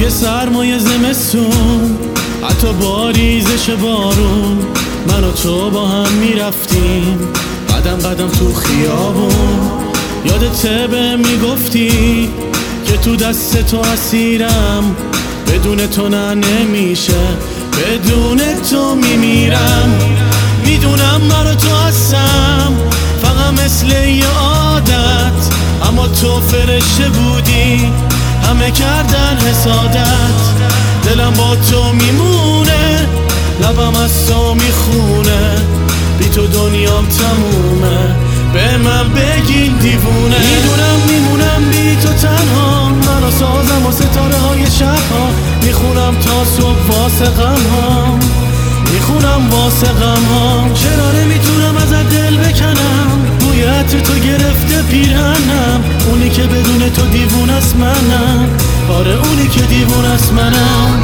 توی سرمای زمستون، حتی با ریزش بارون، من و تو با هم میرفتیم قدم قدم تو خیابون. یادته بهم میگفتی که تو دست تو اسیرم، بدون تو نه نمیشه، بدون تو میمیرم. میدونم من و تو هستم فقط مثل یه عادت، اما تو فرشته بودی همه کردن حسادت. دلم با تو میمونه، لبم از تو میخونه، بی تو دنیام تمومه، به من بگین دیوونه. میدونم میمونم بی تو تنها، من و سازم و ستاره های شبها، میخونم تا صبح واسه غمهام، میخونم واسه غمهام. چرا نمیتونم ازت دل بکنم، بوی عطر تو گرفته پیرهنم، اونی که بدون تو دیوونه است منم، آره اونی که دیوونه است منم.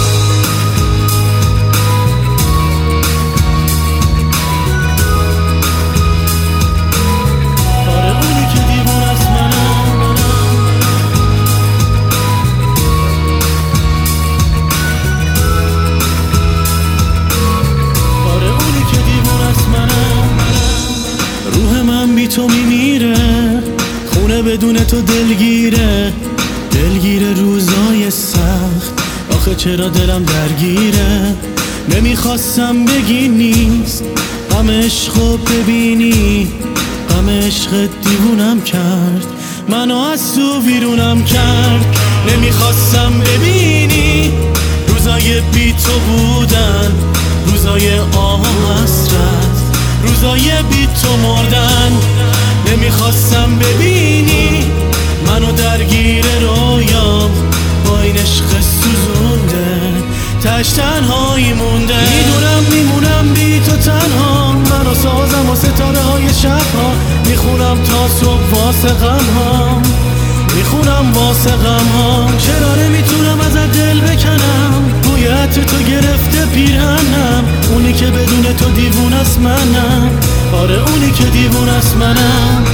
بی تو میمیره، خونه بدون تو دلگیره، دلگیره روزای سخت، آخه چرا دلم درگیره. نمیخواستم بگی نیست، غم عشقو ببینی، غم عشق دیوونم کرد، منو از تو ویرونم کرد. نمیخواستم ببینی روزای بی تو بودن، روزای آه و حسرت، روزای بی تو مردن. نمیخواستم ببینی منو درگیر رویام، با این عشق سوزونده تش تنهایی مونده. میدونم میمونم بی تو تنها، منو سازم و ستاره های شبها، میخونم تا صبح واسه غمهام، میخونم واسه غمهام. چرا نمیتونم ازت دل بکنم، بوی عطر تو گرفته پیرهنم، اونی که بدون تو دیوونه است منم، آره اونی که دیوونه است منم.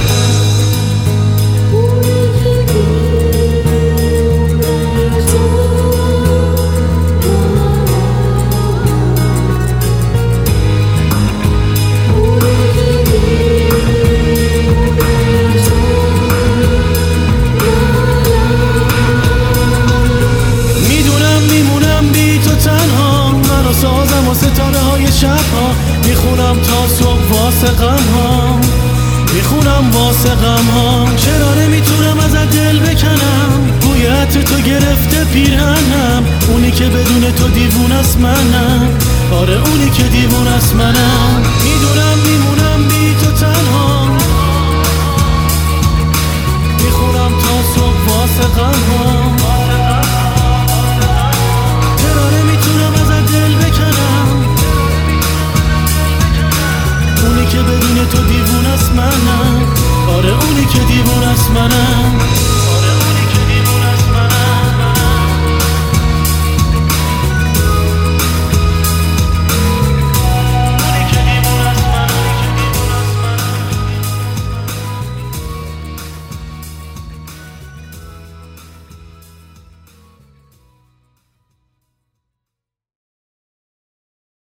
سازم و ستاره های شبها، میخونم تا صبح واسه غمهام، میخونم واسه غمهام. چرا نمیتونم ازت دل بکنم، بوی عطر تو گرفته پیرهنم، اونی که بدون تو دیوونه است منم، آره اونی که دیوونه است منم. میدونم میمونم بی تو تنها، میخونم تا صبح واسه غمهام. اونی که بدون تو دیوونه است منم، آره اونی که دیوونه است منم.